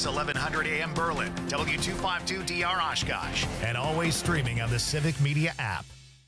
KNRS 1100 AM Berlin, W252DR Oshkosh, and always streaming on the Civic Media app.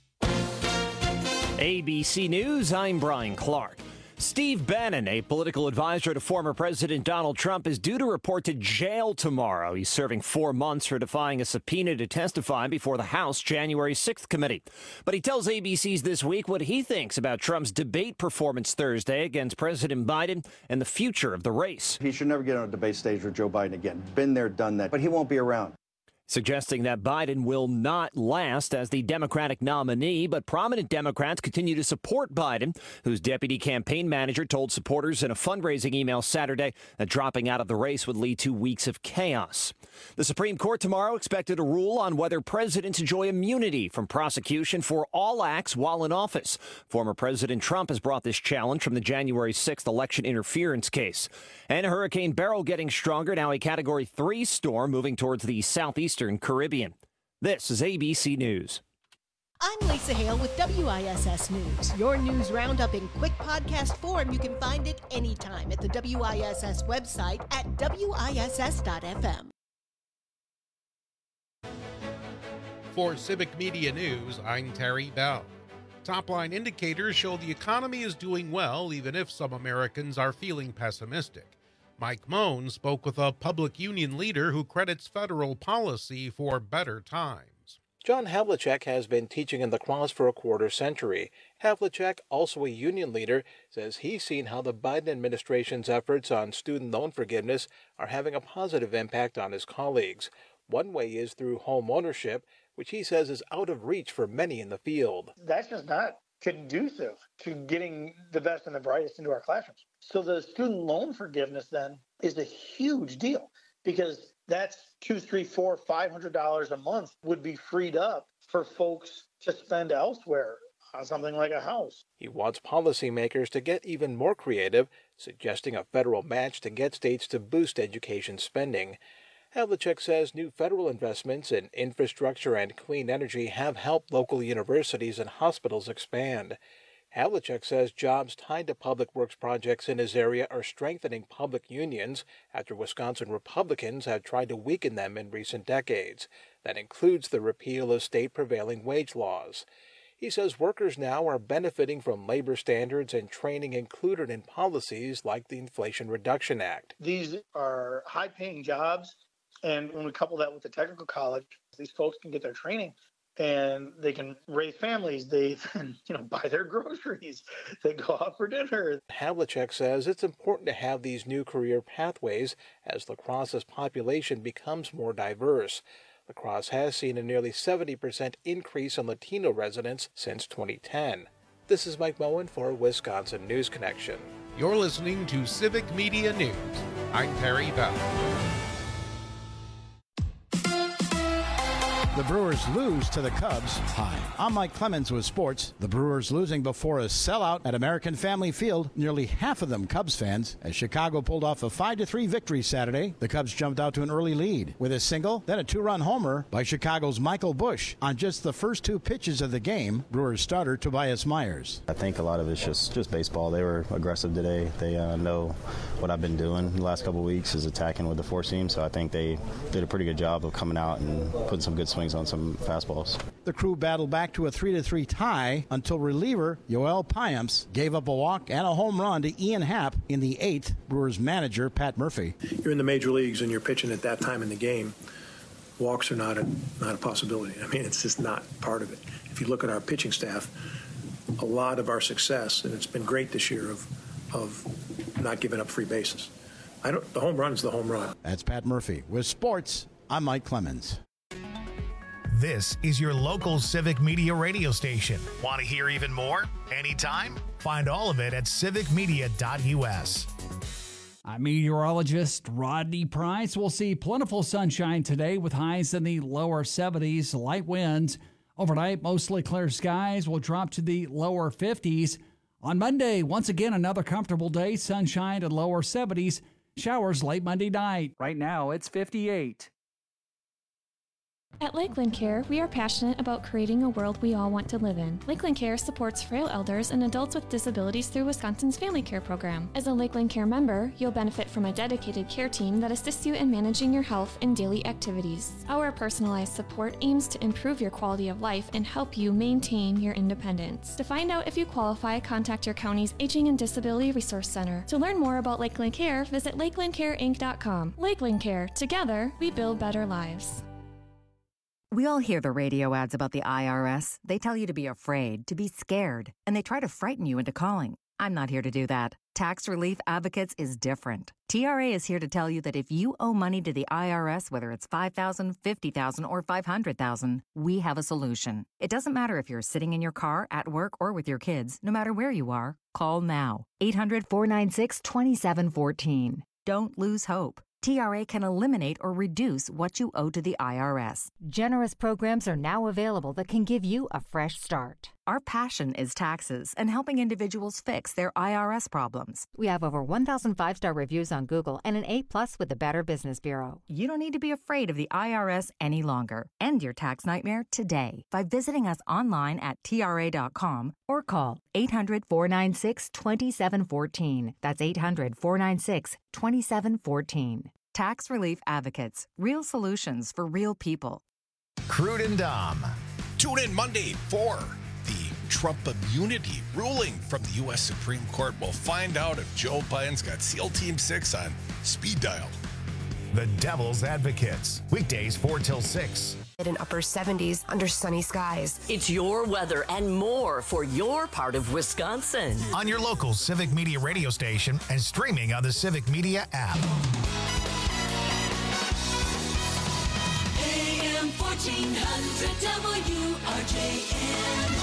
ABC News, I'm Brian Clark. Steve Bannon, a political advisor to former President Donald Trump, is due to report to jail tomorrow. He's serving 4 months for defying a subpoena to testify before the House January 6th committee. But he tells ABC's This Week what he thinks about Trump's debate performance Thursday against President Biden and the future of the race. He should never get on a debate stage with Joe Biden again. Been there, done that. But he won't be around. Suggesting that Biden will not last as the Democratic nominee, but prominent Democrats continue to support Biden, whose deputy campaign manager told supporters in a fundraising email Saturday that dropping out of the race would lead to weeks of chaos. The Supreme Court tomorrow expected to rule on whether presidents enjoy immunity from prosecution for all acts while in office. Former President Trump has brought this challenge from the January 6th election interference case. And Hurricane Beryl getting stronger, now a Category 3 storm moving towards the southeastern Caribbean. This is ABC News. I'm Lisa Hale with WISS News. Your news roundup in quick podcast form. You can find it anytime at the WISS website at WISS.FM. For Civic Media News, I'm Terry Bell. Top-line indicators show the economy is doing well, even if some Americans are feeling pessimistic. Mike Moen spoke with a public union leader who credits federal policy for better times. John Havlicek has been teaching in La Crosse for a quarter century. Havlicek, also a union leader, says he's seen how the Biden administration's efforts on student loan forgiveness are having a positive impact on his colleagues. One way is through home ownership, which he says is out of reach for many in the field. That's just not conducive to getting the best and the brightest into our classrooms. So the student loan forgiveness then is a huge deal because that's $200, $300, $400, $500 a month would be freed up for folks to spend elsewhere on something like a house. He wants policymakers to get even more creative, suggesting a federal match to get states to boost education spending. Havlicek says new federal investments in infrastructure and clean energy have helped local universities and hospitals expand. Havlicek says jobs tied to public works projects in his area are strengthening public unions after Wisconsin Republicans have tried to weaken them in recent decades. That includes the repeal of state prevailing wage laws. He says workers now are benefiting from labor standards and training included in policies like the Inflation Reduction Act. These are high-paying jobs. And when we couple that with the technical college, these folks can get their training and they can raise families. They can, buy their groceries. They go out for dinner. Havlicek says it's important to have these new career pathways as La Crosse's population becomes more diverse. La Crosse has seen a nearly 70% increase in Latino residents since 2010. This is Mike Moen for Wisconsin News Connection. You're listening to Civic Media News. I'm Terry Bell. The Brewers lose to the Cubs. Hi, I'm Mike Clemens with sports. The Brewers losing before a sellout at American Family Field. Nearly half of them Cubs fans. As Chicago pulled off a 5-3 victory Saturday, the Cubs jumped out to an early lead with a single, then a 2-run homer by Chicago's Michael Busch on just the first 2 pitches of the game. Brewers starter Tobias Myers. I think a lot of it's just baseball. They were aggressive today. They know what I've been doing the last couple of weeks is attacking with the four seam. So I think they did a pretty good job of coming out and putting some good swings on some fastballs. The crew battled back to a 3-3 tie until reliever Yoel Payamps gave up a walk and a home run to Ian Happ in the 8th. Brewers manager Pat Murphy. You're in the major leagues and you're pitching at that time in the game. Walks are not a possibility. I mean, it's just not part of it. If you look at our pitching staff, a lot of our success, and it's been great this year, of not giving up free bases. The home run is the home run. That's Pat Murphy. With sports, I'm Mike Clemens. This is your local Civic Media radio station. Want to hear even more? Anytime? Find all of it at civicmedia.us. I'm meteorologist Rodney Price. We'll see plentiful sunshine today with highs in the lower 70s, light winds. Overnight, mostly clear skies will drop to the lower 50s. On Monday, once again, another comfortable day, sunshine and lower 70s. Showers late Monday night. Right now, it's 58. At Lakeland Care, we are passionate about creating a world we all want to live in. Lakeland Care supports frail elders and adults with disabilities through Wisconsin's Family Care Program. As a Lakeland Care member, you'll benefit from a dedicated care team that assists you in managing your health and daily activities. Our personalized support aims to improve your quality of life and help you maintain your independence. To find out if you qualify, contact your county's Aging and Disability Resource Center. To learn more about Lakeland Care, visit lakelandcareinc.com. Lakeland Care. Together, we build better lives. We all hear the radio ads about the IRS. They tell you to be afraid, to be scared, and they try to frighten you into calling. I'm not here to do that. Tax Relief Advocates is different. TRA is here to tell you that if you owe money to the IRS, whether it's $5,000, $50,000, or $500,000, we have a solution. It doesn't matter if you're sitting in your car, at work, or with your kids. No matter where you are, call now. 800-496-2714. Don't lose hope. TRA can eliminate or reduce what you owe to the IRS. Generous programs are now available that can give you a fresh start. Our passion is taxes and helping individuals fix their IRS problems. We have over 1,000 5-star reviews on Google and an A+ with the Better Business Bureau. You don't need to be afraid of the IRS any longer. End your tax nightmare today by visiting us online at TRA.com or call 800-496-2714. That's 800-496-2714. Tax Relief Advocates. Real solutions for real people. Crude and Dom. Tune in Monday for the Trump immunity ruling from the U.S. Supreme Court. We'll find out if Joe Biden's got SEAL Team 6 on speed dial. The Devil's Advocates. Weekdays 4 till 6. In upper 70s under sunny skies. It's your weather and more for your part of Wisconsin. On your local Civic Media radio station and streaming on the Civic Media app. AM 1400 WRJN.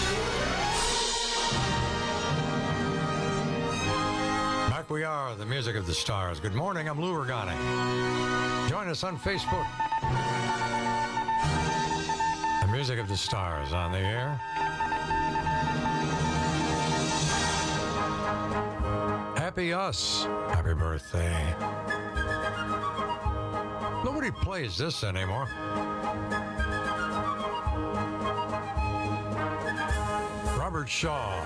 Back we are, the music of the stars. Good morning, I'm Lou Ragani. Join us on Facebook. The music of the stars on the air. Happy us. Happy birthday. Nobody plays this anymore. Robert Shaw.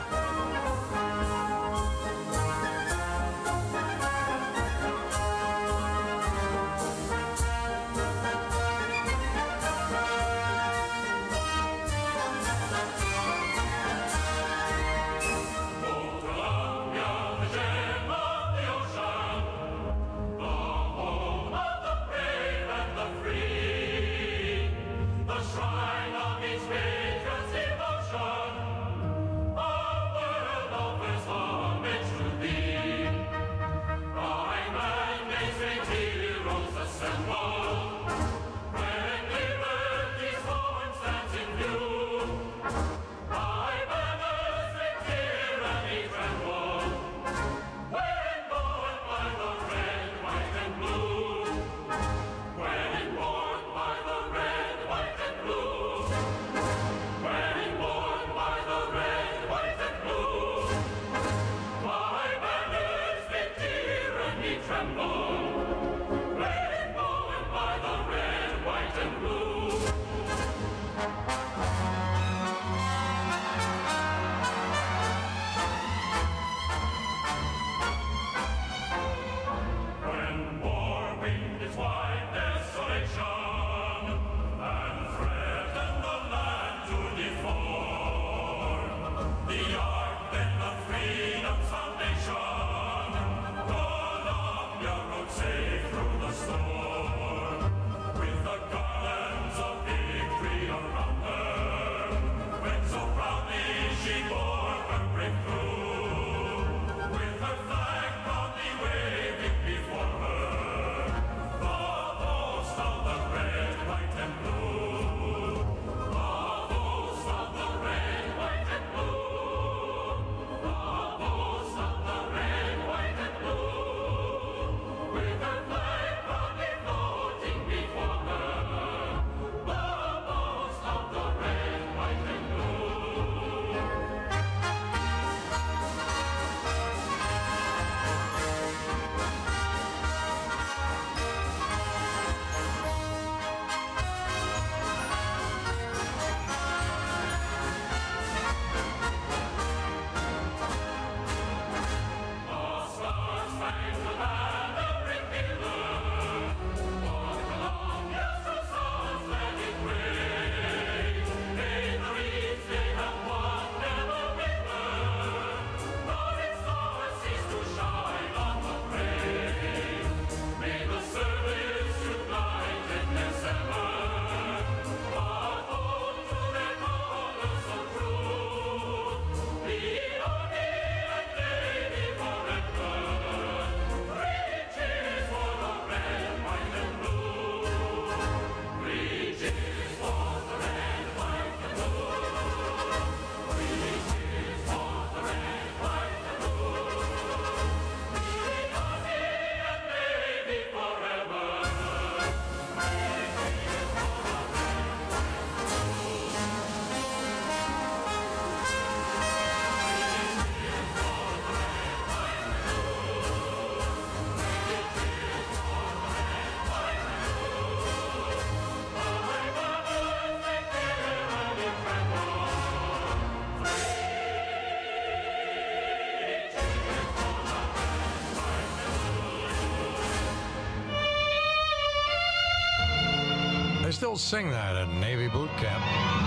still sing that at Navy boot camp.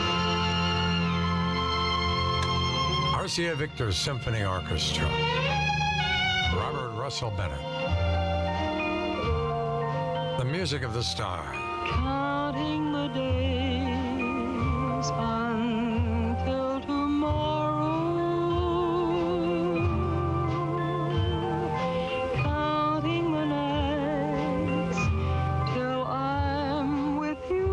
RCA Victor Symphony Orchestra. Robert Russell Bennett. The music of the stars. Counting the days until tomorrow. Counting the nights till I'm with you.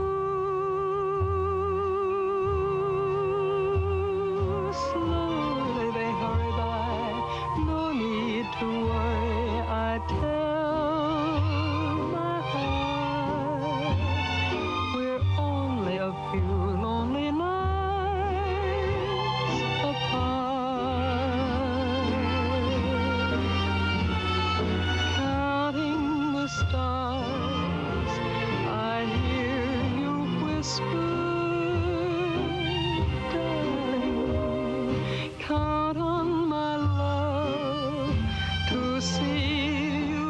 Slowly they hurry by, no need to worry, I tell my heart we're only a few lonely nights apart. Counting the stars, I hear you whisper, darling, count on my love to see you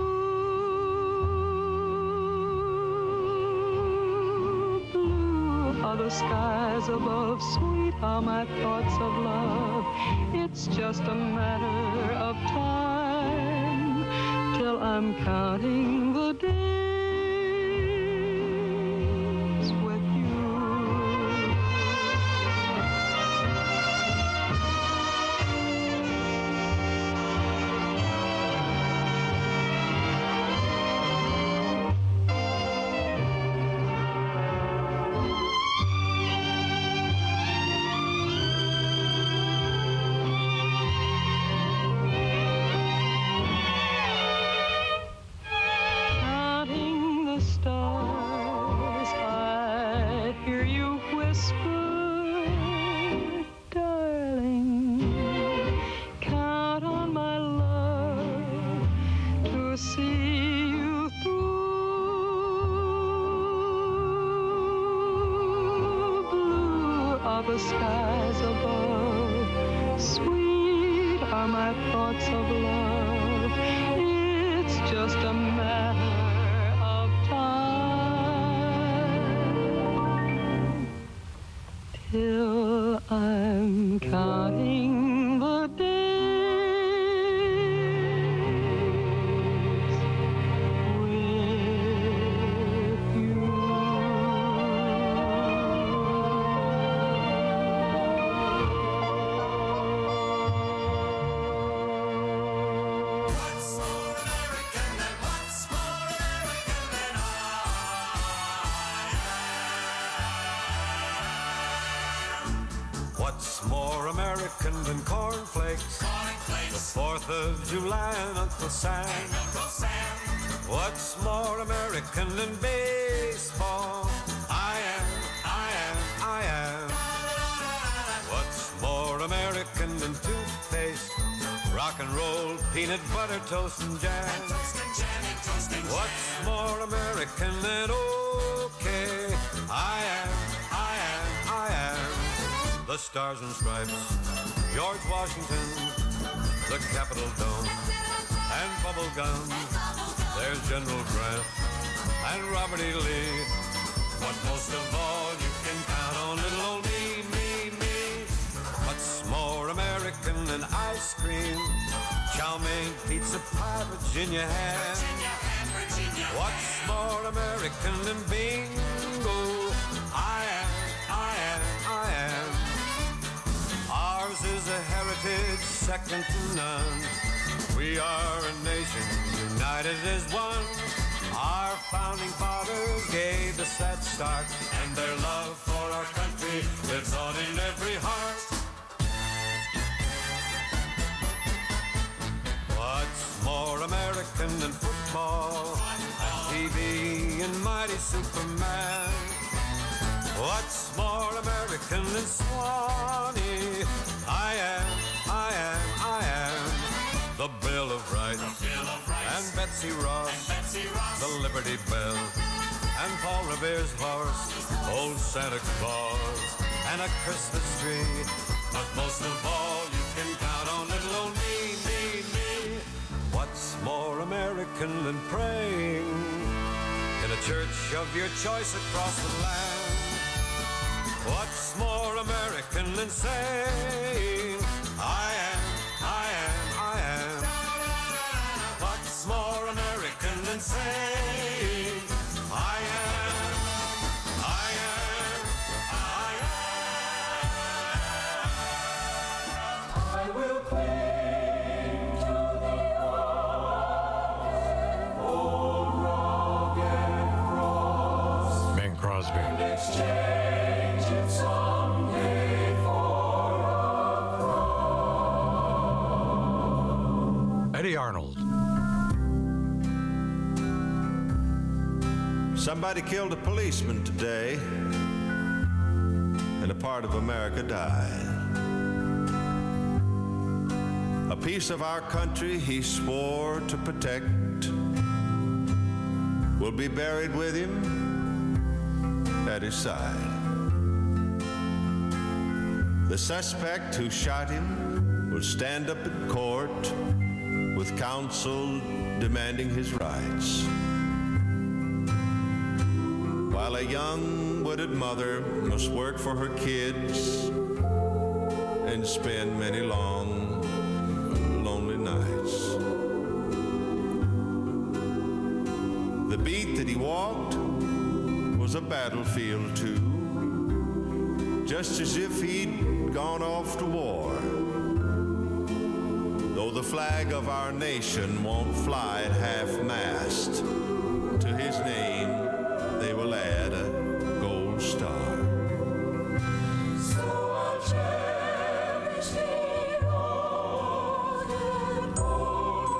through. Blue are the skies above, sweet are my thoughts of love. It's just a matter of time till I'm counting the days with you. Counting the stars, I hear you whisper, darling, count on my love to see you through. Blue are the skies above, sweet are my thoughts of love. It's just a matter of time till I'm counting the days with you. What's more American than cornflakes? The 4th of July and Uncle Sam. What's more American than baseball? I am. What's more American than toothpaste? Rock and roll, peanut butter, toast and jam. What's more American than okay? I am. The Stars and Stripes, George Washington, the Capitol Dome, and bubble gum. There's General Grant and Robert E. Lee. But most of all, you can count on little old me. What's more American than ice cream? Chow mein, pizza pie, Virginia ham. What's more American than bingo? I am. Ours is a heritage second to none. We are a nation united as one. Our founding fathers gave us that start, and their love for our country lives on in every heart. What's more American than football and TV and mighty Superman? What's more American than Swanee? I am. The Bill of Rights and Betsy Ross, the Liberty Bell, and Paul Revere's horse, old Santa Claus, and a Christmas tree. But most of all, you can count on little old me. What's more American than praying in a church of your choice across the land. What's more American than saying, I am, I am, I am? What's more American than saying, I am, I am, I am? I will cling to the old rugged cross. Bing Crosby. And exchange it someday for a Eddie Arnold. Somebody killed a policeman today, and a part of America died. A piece of our country he swore to protect will be buried with him at his side. The suspect who shot him will stand up in court with counsel demanding his rights, while a young widowed mother must work for her kids and spend many long, lonely nights. The beat that he walked was a battlefield too, just as if he'd gone off to war. Though the flag of our nation won't fly at half-mast, to his name they will add a gold star. So I'll cherish the old and gold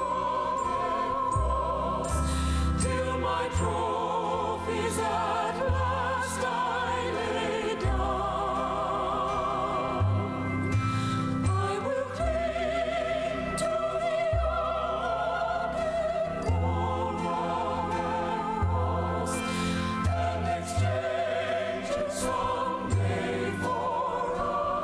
cross till my trophies at last I lay down. I will cling to the old and gold cross and exchange it someday for a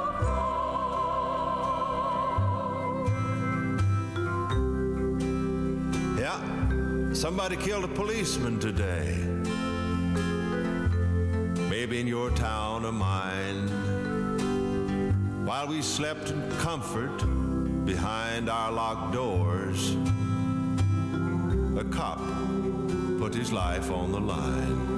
crown. Yeah, somebody killed a policeman today. Maybe in your town or mine. While we slept in comfort behind our locked doors, a cop put his life on the line.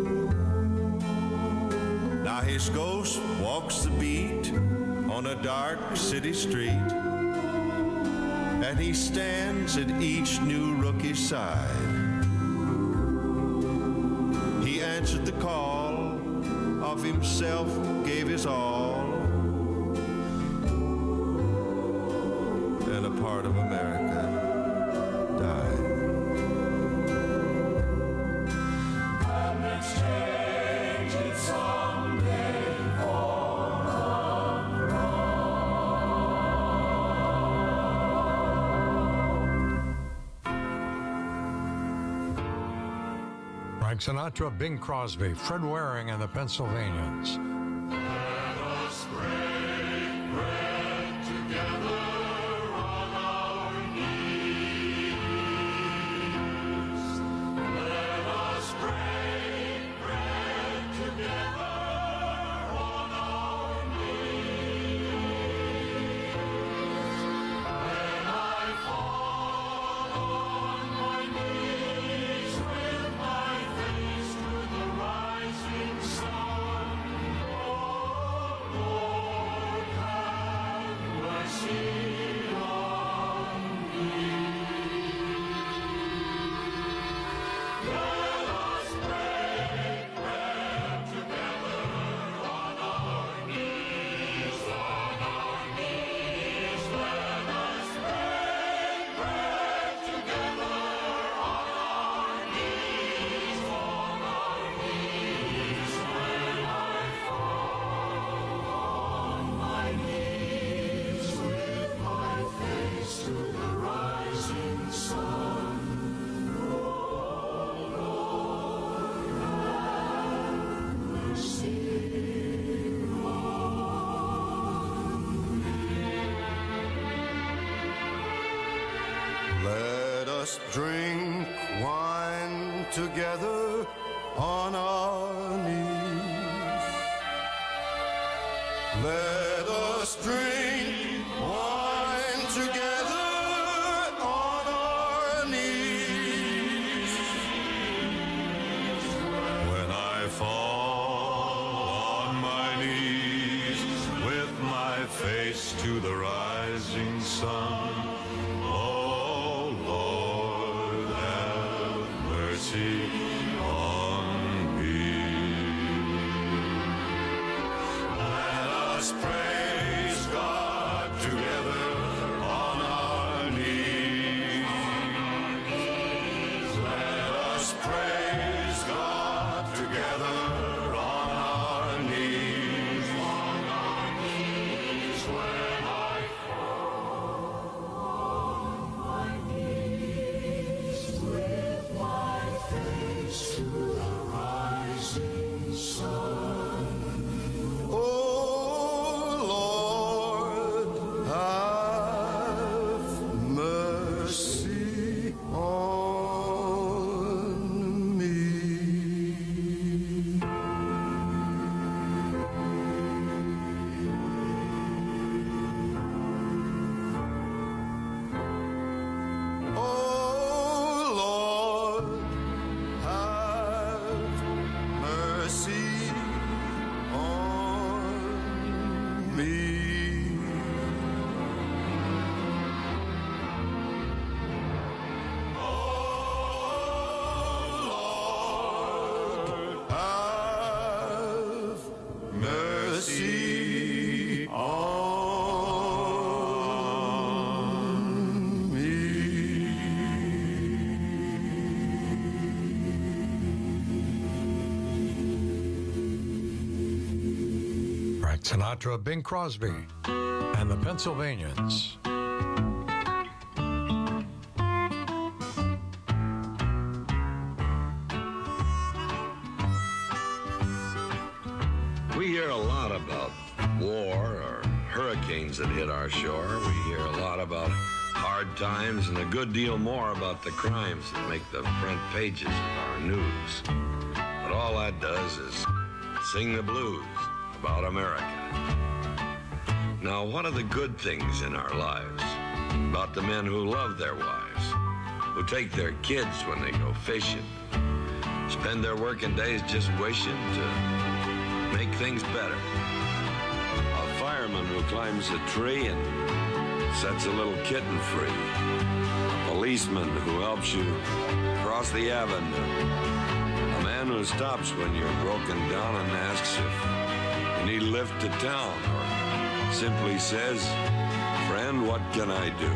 Now his ghost walks the beat on a dark city street, and he stands at each new rookie's side. He answered the call of himself, gave his all, and a part of America died. And exchange it someday for a Frank Sinatra, Bing Crosby, Fred Waring, and the Pennsylvanians. Let us break bread together on our knees. Let us break bread together on our knees. When I fall on my knees with my face to the rising sun, together on our knees. Let us drink wine together on our knees. When I fall on my knees with my face to the rising sun, oh Lord, have mercy on me. Let us praise God together on our knees. Let us praise God together on our knees. On our knees when I fall on my knees with my face to the rising sun. Oh Lord, have mercy on me. Oh Lord, have mercy on me. Oh Lord, have mercy on me. Frank Sinatra, Bing Crosby, and the Pennsylvanians. We hear a lot about war or hurricanes that hit our shore. We hear a lot about hard times and a good deal more about the crimes that make the front pages of our news. But all that does is sing the blues about America. Now, what are the good things in our lives? About the men who love their wives, who take their kids when they go fishing, spend their working days just wishing to make things better. A fireman who climbs a tree and sets a little kitten free. A policeman who helps you cross the avenue. A man who stops when you're broken down and asks if you need a lift to town, or simply says, "Friend, what can I do?"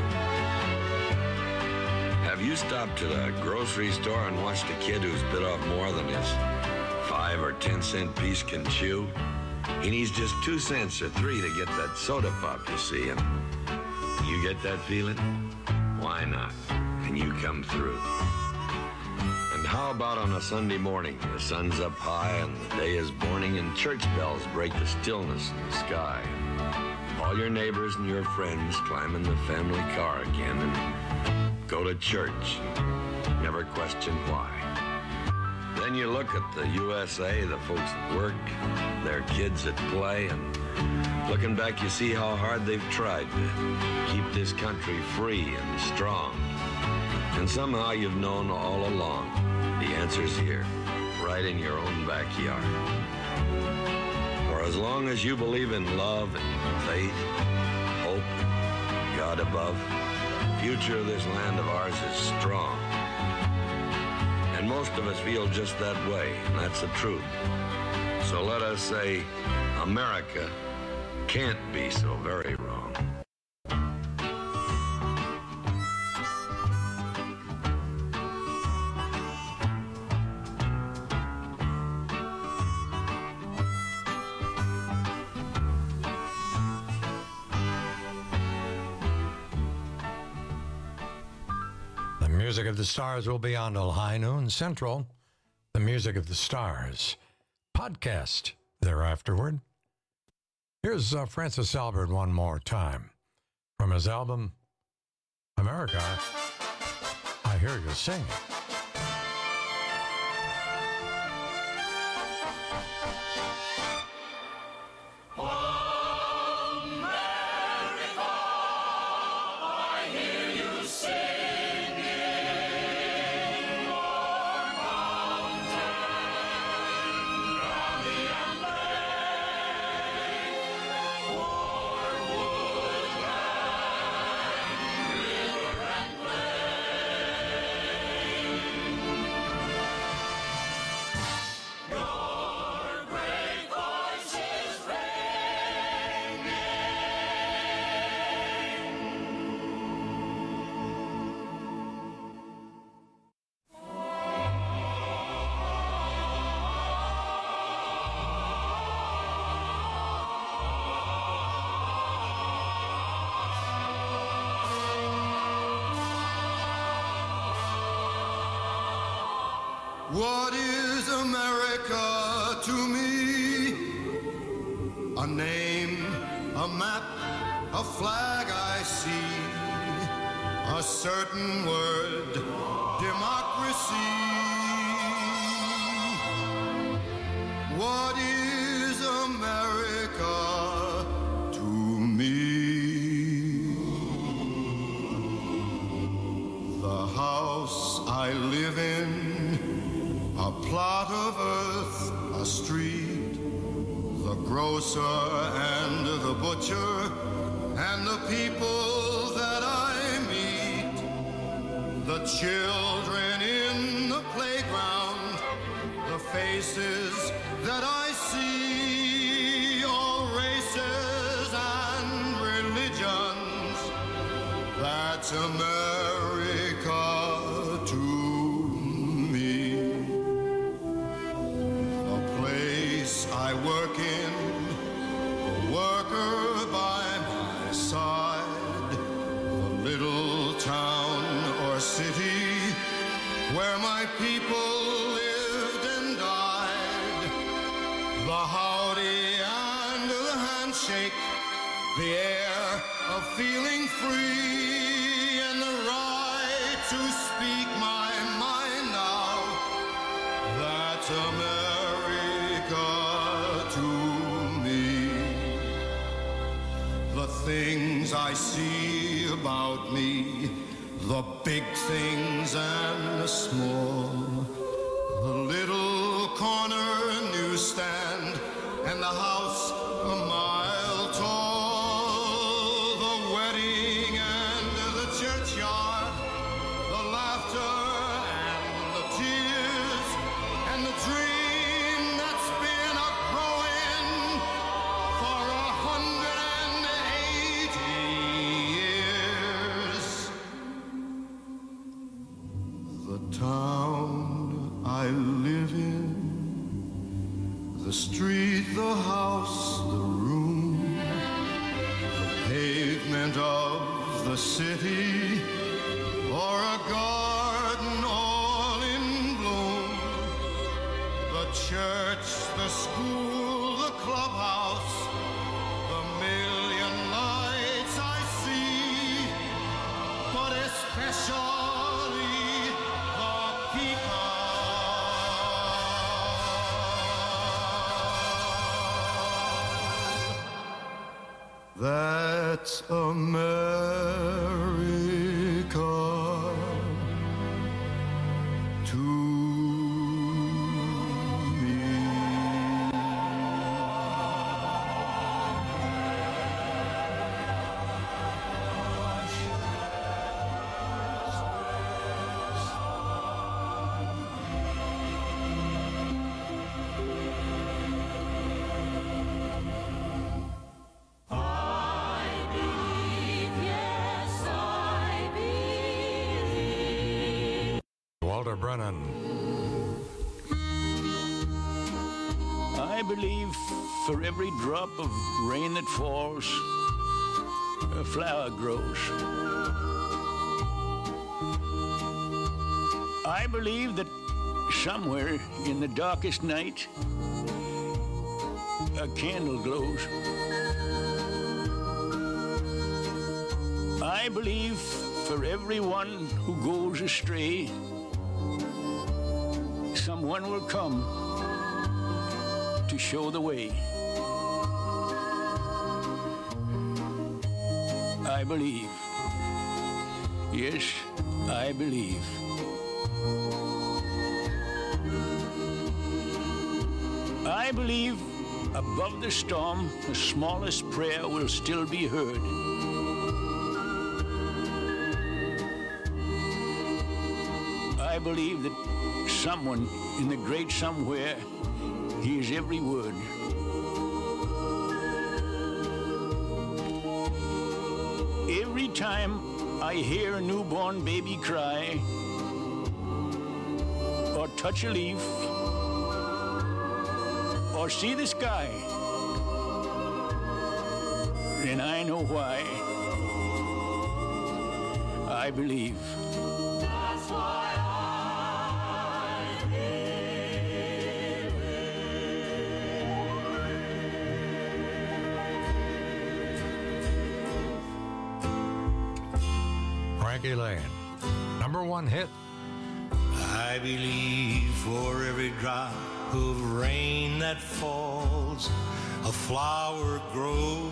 Have you stopped at a grocery store and watched a kid who's bit off more than his 5 or 10 cent piece can chew? He needs just 2 cents or 3 to get that soda pop, you see, and you get that feeling? Why not? And you come through. And how about on a Sunday morning? The sun's up high and the day is morning and church bells break the stillness in the sky. All your neighbors and your friends climb in the family car again and go to church. Never question why. Then you look at the USA, the folks at work, their kids at play, and looking back you see how hard they've tried to keep this country free and strong. And somehow you've known all along the answer's here, right in your own backyard. For as long as you believe in love and faith, hope, God above, the future of this land of ours is strong. And most of us feel just that way, and that's the truth. So let us say, America can't be so very wrong. The Music of the Stars will be on till high noon Central. The Music of the Stars podcast thereafterward. Here's Francis Albert one more time from his album, America, I Hear You Singing. What is America to me? A name, a map, a flag I see, a certain word, democracy. What is America to me? The house I live in, a plot of earth, a street, the grocer and the butcher, and the people that I meet, the children in the playground, the faces that I see, all races and religions. That's America to me. The place I work in, a worker by my side, the little town or city where my people lived and died, the howdy and the handshake, the air of feeling free, and the right to speak my mind now. That's America to me. The things I see about me, the big things and the small, the little corner newsstand and the house a mile tall, the wedding and the churchyard, the laughter and the tears, and the dream that's been a-growing for 180 years. The town I live in, the street, the house, the room, the pavement of the city, or a garden all in bloom, the church, the school, the clubhouse, the million lights I see, but especially the people. That's America to me. Walter Brennan. I believe for every drop of rain that falls, a flower grows. I believe that somewhere in the darkest night, a candle glows. I believe for everyone who goes astray, someone will come to show the way. I believe. Yes, I believe. I believe above the storm, the smallest prayer will still be heard. I believe that someone in the great somewhere hears every word. Every time I hear a newborn baby cry, or touch a leaf, or see the sky, then I know why. I believe. That's why I believe. Frankie Lane. Number one hit. I believe for every drop of rain that falls, a flower grows.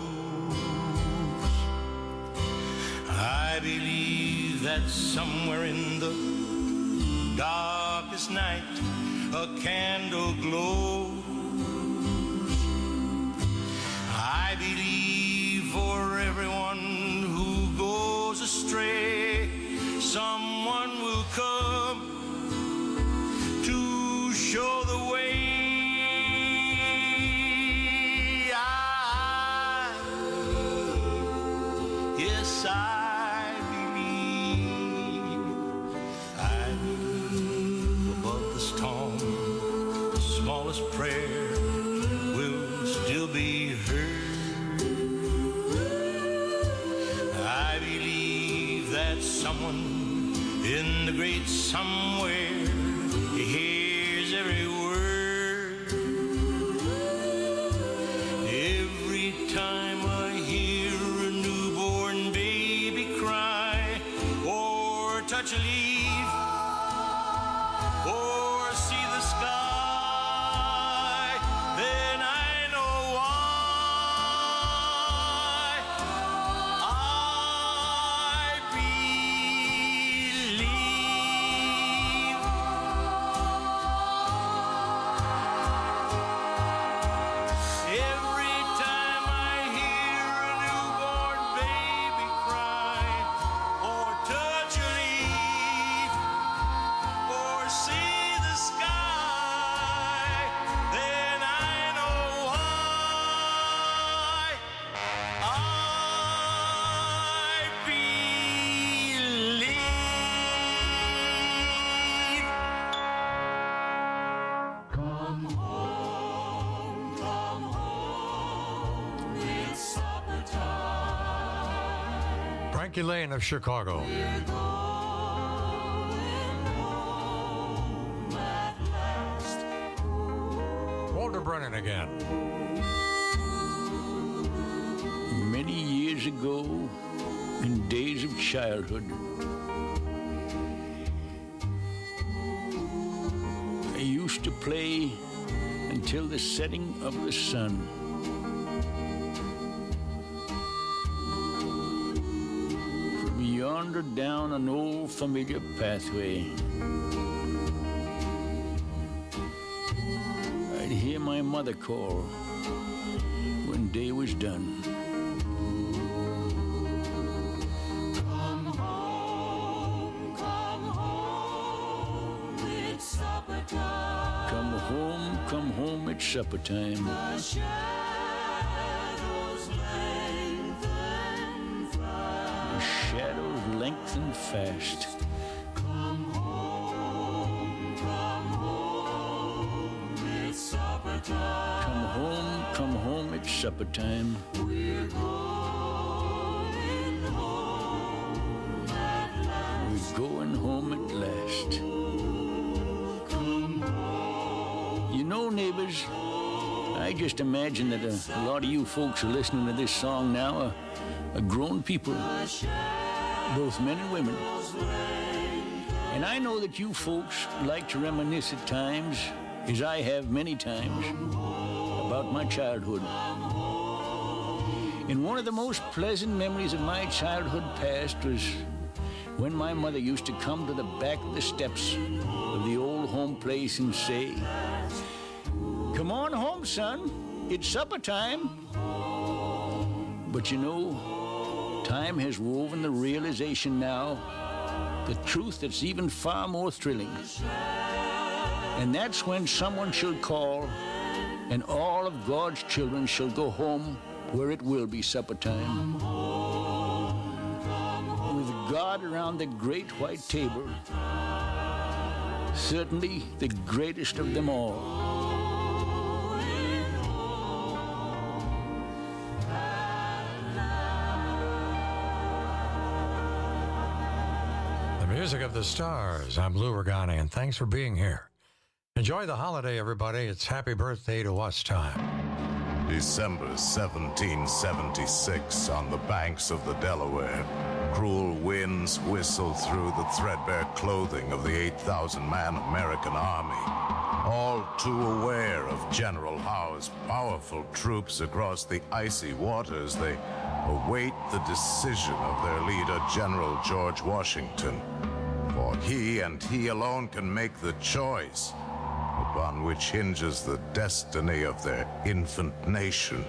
I believe that somewhere in the darkest night, a candle glows. I believe for everyone who goes astray, someone will come to show the way. Yes, I believe above the storm, the smallest prayer will still be heard. I believe that someone in the great somewhere hears every word. Every time I hear a newborn baby cry, or touch a leaf, or see the sky, then I know why I believe. Every time I hear a newborn baby cry, or touch a leaf, or see the sky, then I know why I believe. Come home, it's supper time. Frankie Lane of Chicago. We're going home at last. Walter Brennan again. Many years ago, in days of childhood, I used to play until the setting of the sun. From yonder down an old familiar pathway, I'd hear my mother call when day was done. Come home, it's supper time. Come home, it's supper time. The shadows lengthen fast. The shadows lengthen fast. Come home, it's supper time. Come home, it's supper time. We're going home at last. We're going home at last. Come home. You know, neighbors, I just imagine that a lot of you folks are listening to this song now are grown people, both men and women. And I know that you folks like to reminisce at times, as I have many times, about my childhood. And one of the most pleasant memories of my childhood past was when my mother used to come to the back of the steps of the old home place and say, "Come on home, son, it's supper time." But you know, time has woven the realization now, the truth that's even far more thrilling. And that's when someone shall call, and all of God's children shall go home where it will be supper time. With God around the great white table, certainly the greatest of them all. The music of the stars. I'm Lou Regani, and thanks for being here. Enjoy the holiday, everybody. It's happy birthday to us time. December 1776 on the banks of the Delaware. Cruel winds whistle through the threadbare clothing of the 8,000-man American army. All too aware of General Howe's powerful troops across the icy waters, they await the decision of their leader, General George Washington. For he and he alone can make the choice upon which hinges the destiny of their infant nation.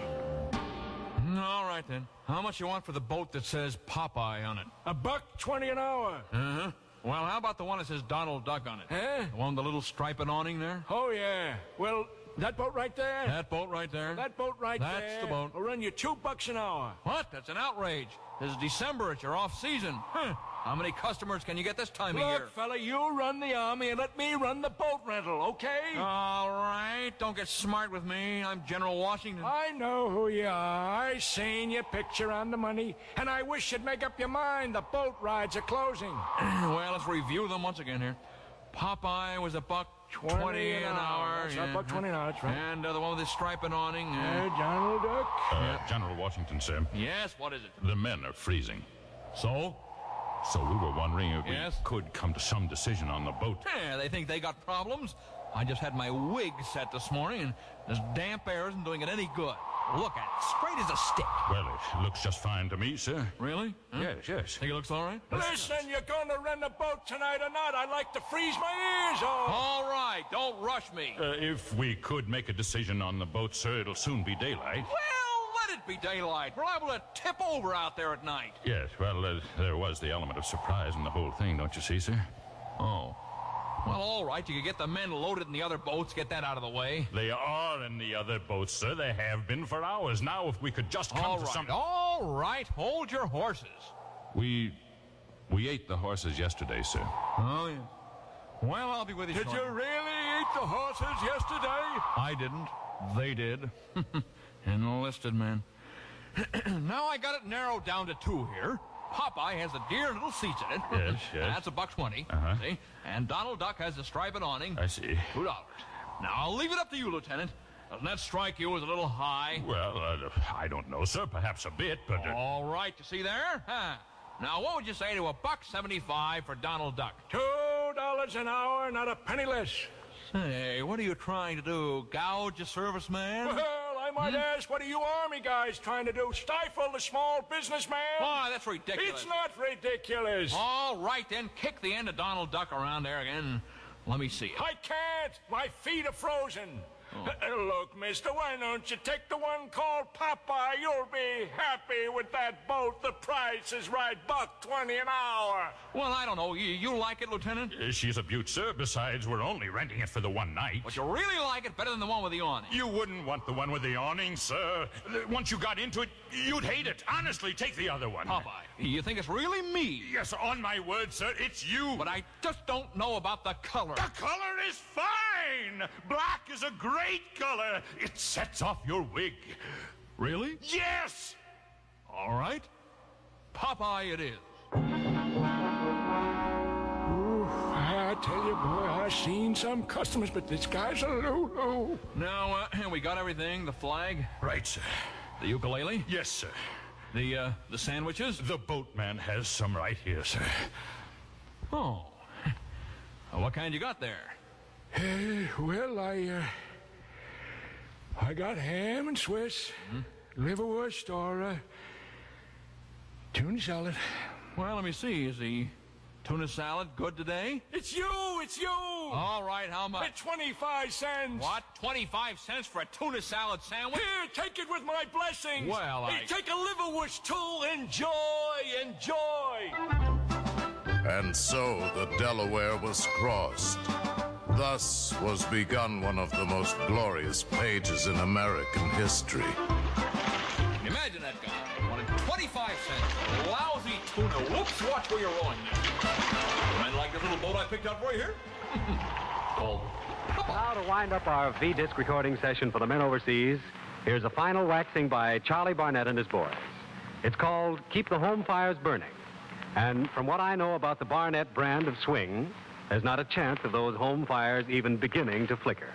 All right, then. How much you want for the boat that says Popeye on it? $1.20 an hour. Uh-huh. Well, how about the one that says Donald Duck on it? Huh? The one with the little striped awning there? Oh, yeah. Well, that boat right there? That boat right there? That boat right there. That's the boat. Will run you $2 an hour. What? That's an outrage. This is December. It's your off-season. Huh. How many customers can you get this time of year? Look, fella, you run the Army and let me run the boat rental, okay? All right. Don't get smart with me. I'm General Washington. I know who you are. I seen your picture on the money, and I wish you'd make up your mind. The boat rides are closing. Well, let's review them once again here. Popeye was $1.20 an hour. That's right, $1.20 an hour, that's right. And the one with the striped awning. Donald Duck? General Washington, sir. Yes, what is it? The men are freezing. So? So we were wondering if Yes? we could come to some decision on the boat. Yeah, they think they got problems. I just had my wig set this morning, and this damp air isn't doing it any good. Look at it, straight as a stick. Well, it looks just fine to me, sir. Really? Huh? Yes. Think it looks all right? Listen, you're going to rent a boat tonight or not? I'd like to freeze my ears off. All right, don't rush me. If we could make a decision on the boat, sir, it'll soon be daylight. Well, let it be daylight. We're liable to tip over out there at night. Yes, well, there was the element of surprise in the whole thing, don't you see, sir? Oh. Well, all right, you could get the men loaded in the other boats, get that out of the way. They are in the other boats, sir. They have been for hours. Now, if we could just come to some... All right, hold your horses. We ate the horses yesterday, sir. Oh, yeah. Well, I'll be with you Did shortly. you really eat the horses yesterday? I didn't. They did. Enlisted men. Now I got it narrowed down to two here. Popeye has the dear little seats in it. Yes. That's $1.20. Uh-huh. See? And Donald Duck has the striped awning. I see. $2. Now, I'll leave it up to you, Lieutenant. Doesn't that strike you as a little high? Well, I don't know, sir. Perhaps a bit, but... All right, you see there? Huh. Now, what would you say to $1.75 for Donald Duck? $2 an hour, not a penny less. Say, what are you trying to do? Gouge a serviceman? Well, I might ask, what are you Army guys trying to do? Stifle the small businessman? Why, that's ridiculous. It's not ridiculous. All right, then, kick the end of Donald Duck around there again. Let me see it. I can't. My feet are frozen. Look, mister, why don't you take the one called Popeye? You'll be happy with that boat. The price is right, $1.20 an hour. Well, I don't know. You like it, Lieutenant? She's a beaut, sir. Besides, we're only renting it for the one night. But you really like it better than the one with the awning. You wouldn't want the one with the awning, sir. Once you got into it, you'd hate it. Honestly, take the other one. Popeye, you think it's really me? Yes, on my word, sir, it's you. But I just don't know about the color. The color is fine. Black is a great color. It sets off your wig. Really? Yes! All right. Popeye it is. I tell you, boy, I've seen some customers, but this guy's a Lulu. Now, we got everything. The flag. Right, sir. The ukulele. Yes, sir. The sandwiches. The boatman has some right here, sir. Oh. What kind you got there? Well, I got ham and Swiss, liverwurst, or tuna salad. Well, let me see. Is the tuna salad good today? It's you! All right, how much? At 25 cents. What? 25 cents for a tuna salad sandwich? Here, take it with my blessings. Well, Hey, take a liverwurst, too. Enjoy. And so the Delaware was crossed. Thus was begun one of the most glorious pages in American history. Imagine that guy wanted 25 cents. Lousy tuna. Whoops, watch where you're rowing there. You might like this little boat I picked out for you here? Called Now, to wind up our V-disc recording session for the men overseas, here's a final waxing by Charlie Barnett and his boys. It's called Keep the Home Fires Burning. And from what I know about the Barnett brand of swing, there's not a chance of those home fires even beginning to flicker.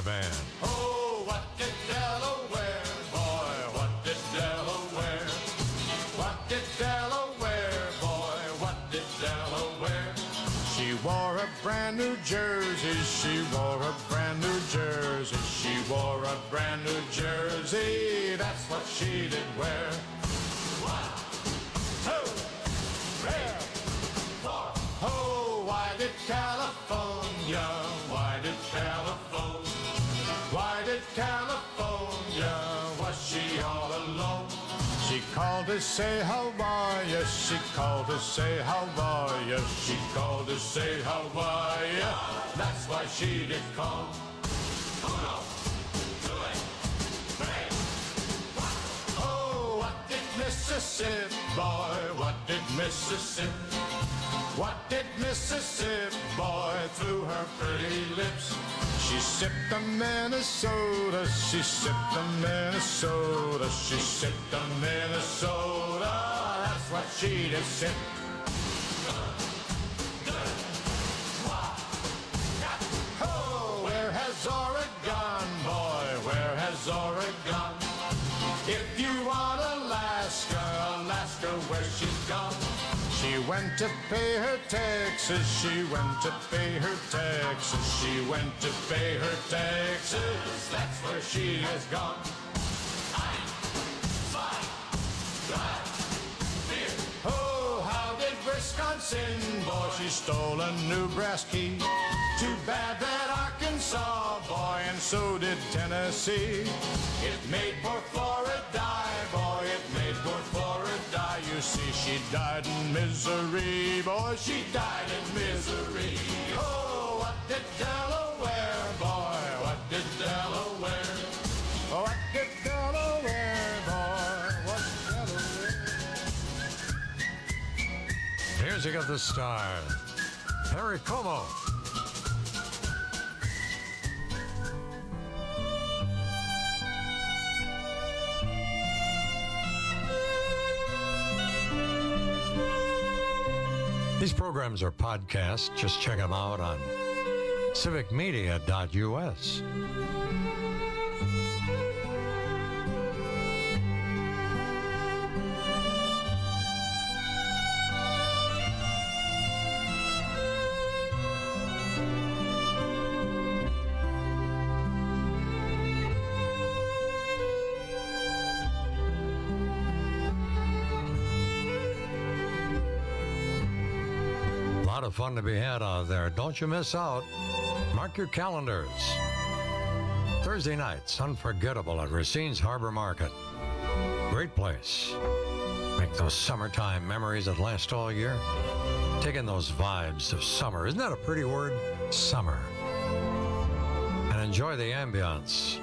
Band. Oh, what did Delaware, boy, what did Delaware? What did Delaware, boy, what did Delaware? She wore a brand new jersey, she wore a brand new jersey, she wore a brand new jersey, that's what she did wear. 1, 2, 3, 4. Oh, why did California, why did California, was she all alone? She called to say how are ya, she called to say how are ya, she called to say how are ya, that's why she did call. 1, 2, 3, 4. Oh, what did Mississippi, boy, what did Mississippi? What did Mississippi, boy, through her pretty lips? She sipped the Minnesota, she sipped the Minnesota, she sipped the Minnesota, that's what she did sip. Oh, where has Oregon, boy, where has Oregon? If you want Alaska, Alaska, where she's gone. She went to pay her taxes, she went to pay her taxes, she went to pay her taxes, that's where she has gone. 1, 2, 3, 4. Oh, how did Wisconsin, boy, she stole a new brass key. Too bad that Arkansas, boy, and so did Tennessee. It made poor Florida die, boy, it made poor Florida die. You see, she died in misery, boy, she died in misery. Oh, what did Delaware, boy, what did Delaware? What did Delaware, boy, what did Delaware? Music of the Stars. Perry Como. These programs are podcasts. Just check them out on civicmedia.us. Of fun to be had out there. Don't you miss out. Mark your calendars. Thursday nights, unforgettable at Racine's Harbor Market. Great place. Make those summertime memories that last all year. Take in those vibes of summer. Isn't that a pretty word? Summer. And enjoy the ambiance.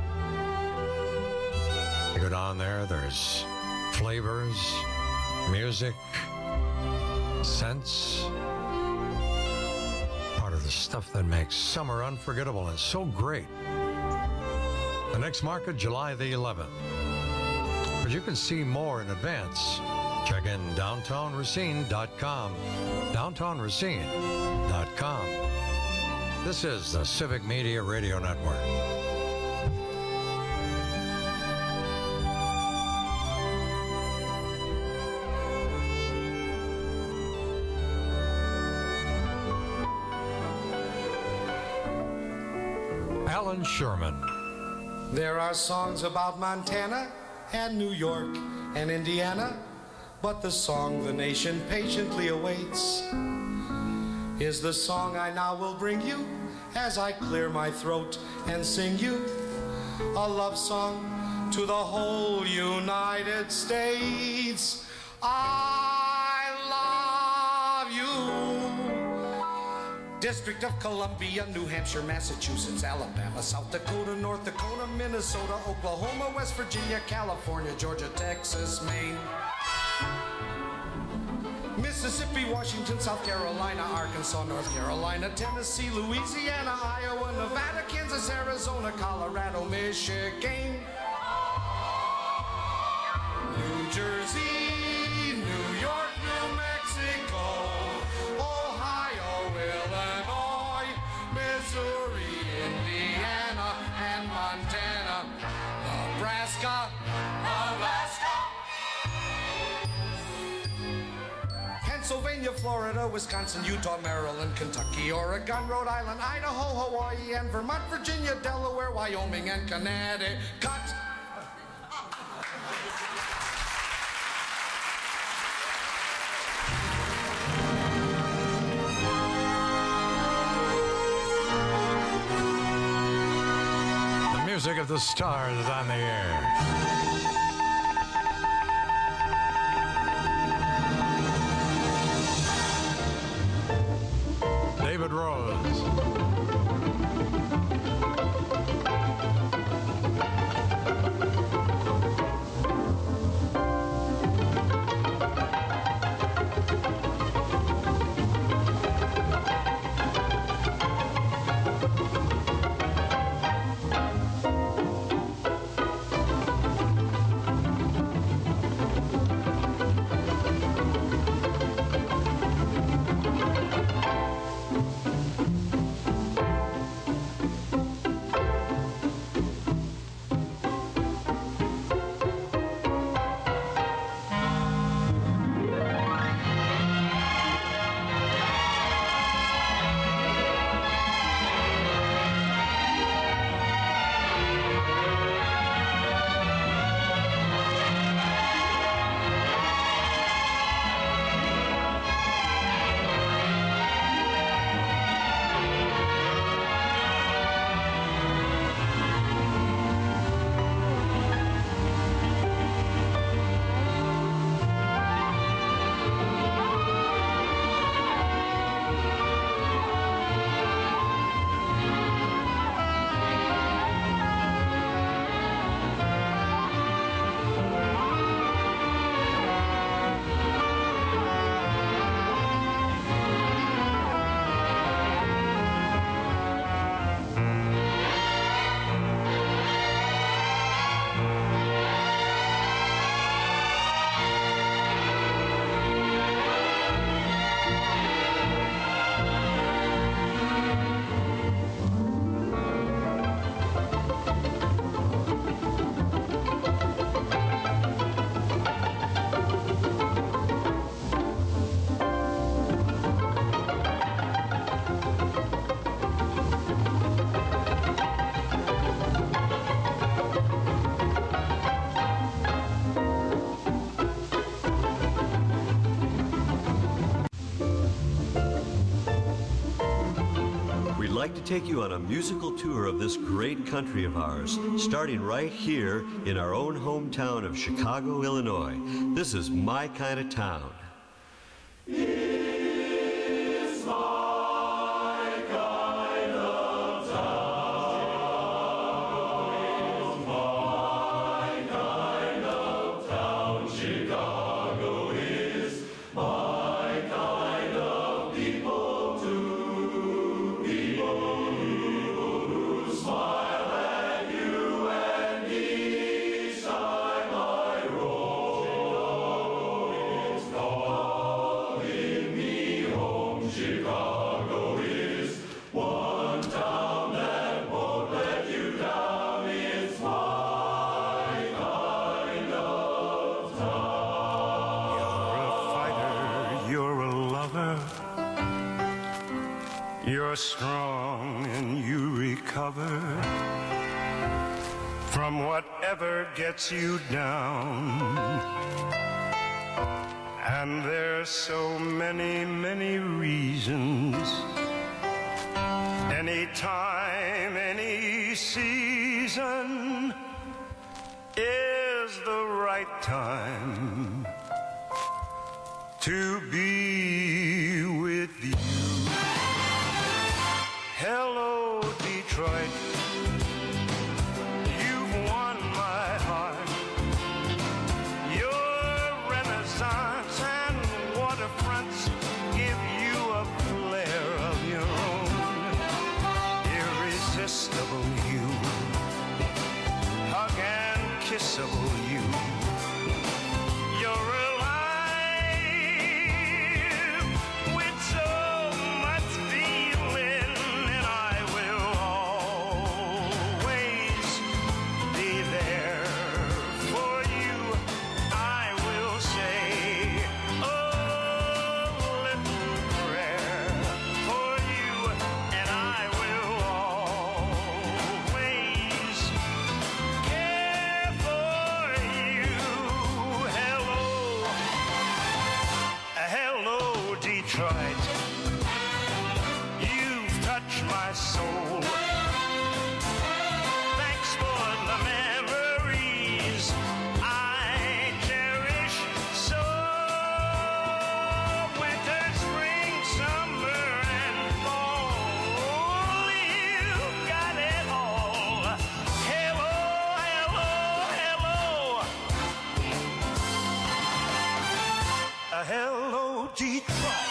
You go down there, there's flavors, music, scents. The stuff that makes summer unforgettable and so great. The next market, July the 11th. But you can see more in advance. Check in downtownracine.com. Downtownracine.com. This is the Civic Media Radio Network. Alan Sherman. There are songs about Montana and New York and Indiana, but the song the nation patiently awaits is the song I now will bring you as I clear my throat and sing you a love song to the whole United States. I love you. District of Columbia, New Hampshire, Massachusetts, Alabama, South Dakota, North Dakota, Minnesota, Oklahoma, West Virginia, California, Georgia, Texas, Maine, Mississippi, Washington, South Carolina, Arkansas, North Carolina, Tennessee, Louisiana, Iowa, Nevada, Kansas, Arizona, Colorado, Michigan, New Jersey, New York, New Mexico, Ohio, Illinois, Missouri, Indiana, Alaska. Pennsylvania, Florida, Wisconsin, Utah, Maryland, Kentucky, Oregon, Rhode Island, Idaho, Hawaii, and Vermont, Virginia, Delaware, Wyoming, and Connecticut. The music of the stars is on the air. David Rose. We'd like to take you on a musical tour of this great country of ours, starting right here in our own hometown of Chicago, Illinois. This is My Kind of Town. It's my kind of town. It's my kind of town. Chicago is my kind of people too. People who smile at you and each time I roll. It's calling me home. Chicago is one town that won't let you down. It's my kind of town. You're a fighter, you're a lover. You're strong and you recover from whatever gets you down. And there's so many, many reasons. Any time, any season is the right time to be with you. Hello, Detroit. You've won my heart. Your renaissance and waterfronts give you a flair of your own. Irresistible you. Hug and kissable you. You're alive with so much feeling, and I will always be there my soul. Thanks for the memories I cherish so. Winter, spring, summer, and fall, you've got it all. Hello, hello, hello. Hello, Detroit.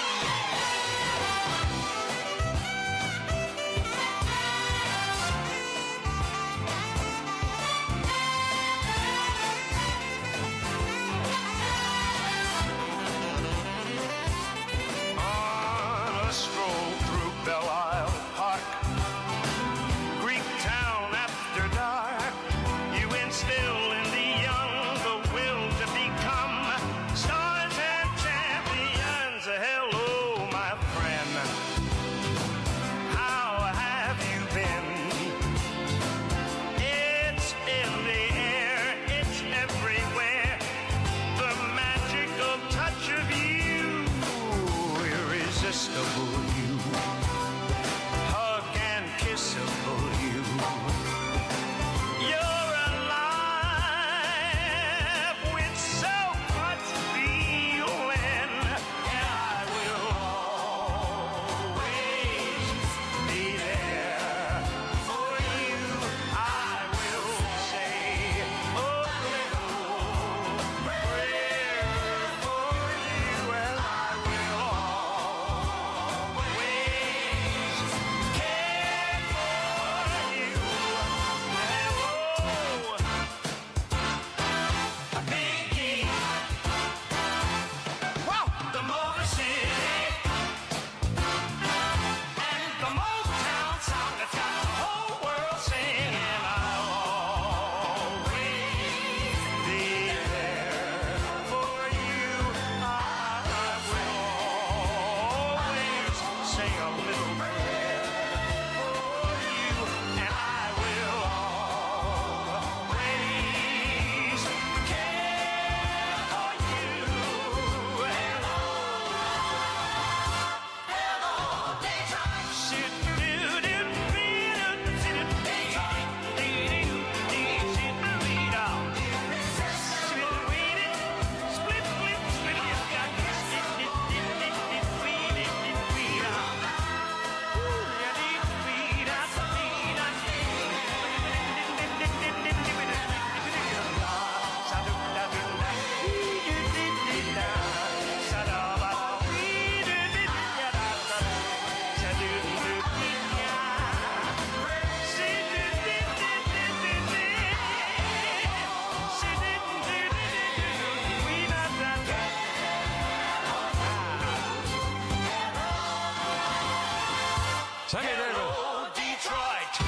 Sammy Davis. Hello, Detroit.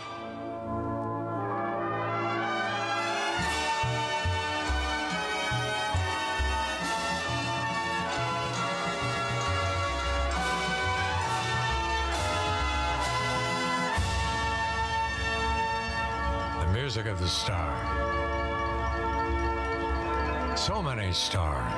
The music of the star. So many stars.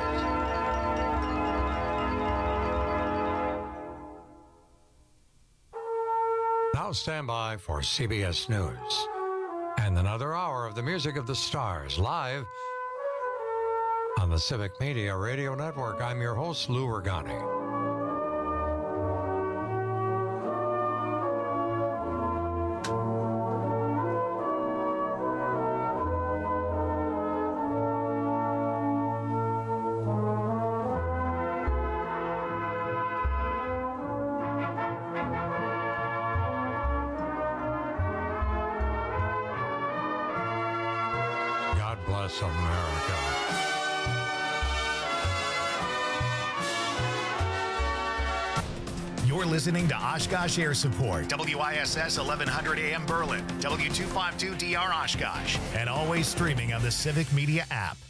Now stand by for CBS News and another hour of the music of the stars live on the Civic Media Radio Network. I'm your host, Lou Regani. Bless America. You're listening to Oshkosh Air Support, WISS 1100 AM Berlin, W252DR Oshkosh, and always streaming on the Civic Media app.